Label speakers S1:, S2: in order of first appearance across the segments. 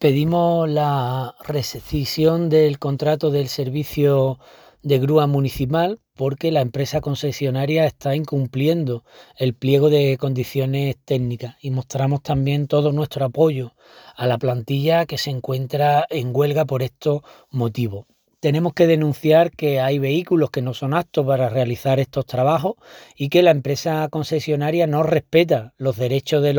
S1: Pedimos la rescisión del contrato del servicio de grúa municipal porque la empresa concesionaria está incumpliendo el pliego de condiciones técnicas y mostramos también todo nuestro apoyo a la plantilla que se encuentra en huelga por estos motivos. Tenemos que denunciar que hay vehículos que no son aptos para realizar estos trabajos y que la empresa concesionaria no respeta los derechos de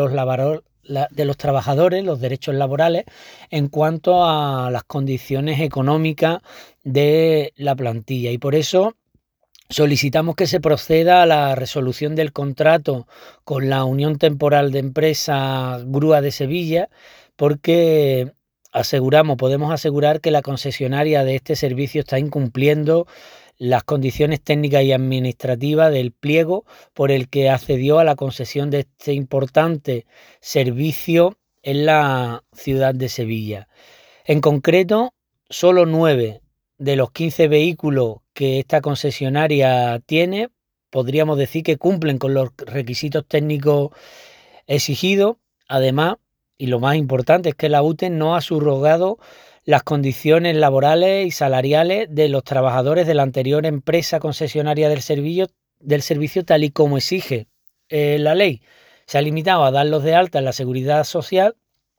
S1: los trabajadores, los derechos laborales, en cuanto a las condiciones económicas de la plantilla. Y por eso solicitamos que se proceda a la resolución del contrato con la Unión Temporal de Empresas Grúa de Sevilla, porque podemos asegurar que la concesionaria de este servicio está incumpliendo las condiciones técnicas y administrativas del pliego por el que accedió a la concesión de este importante servicio en la ciudad de Sevilla. En concreto, solo 9 de los 15 vehículos que esta concesionaria tiene, podríamos decir que cumplen con los requisitos técnicos exigidos. Además, y lo más importante, es que la UTE no ha subrogado las condiciones laborales y salariales de los trabajadores de la anterior empresa concesionaria del servicio tal y como exige la ley. Se ha limitado a darlos de alta en la Seguridad Social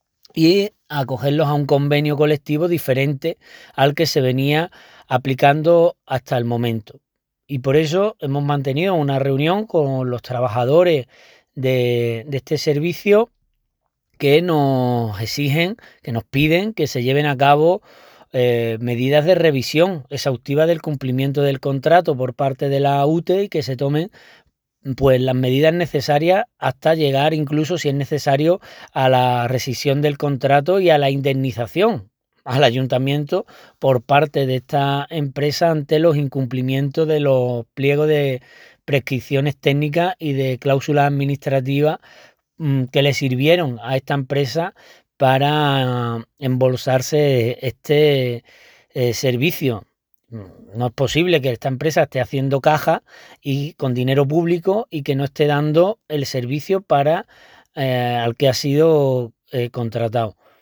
S1: y a acogerlos a un convenio colectivo diferente al que se venía aplicando hasta el momento. Y por eso hemos mantenido una reunión con los trabajadores de este servicio, que nos exigen, que nos piden que se lleven a cabo medidas de revisión exhaustiva del cumplimiento del contrato por parte de la UTE y que se tomen pues las medidas necesarias hasta llegar, incluso si es necesario, a la rescisión del contrato y a la indemnización al ayuntamiento por parte de esta empresa ante los incumplimientos de los pliegos de prescripciones técnicas y de cláusulas administrativas que le sirvieron a esta empresa para embolsarse este servicio. No es posible que esta empresa esté haciendo caja y con dinero público y que no esté dando el servicio para al que ha sido contratado.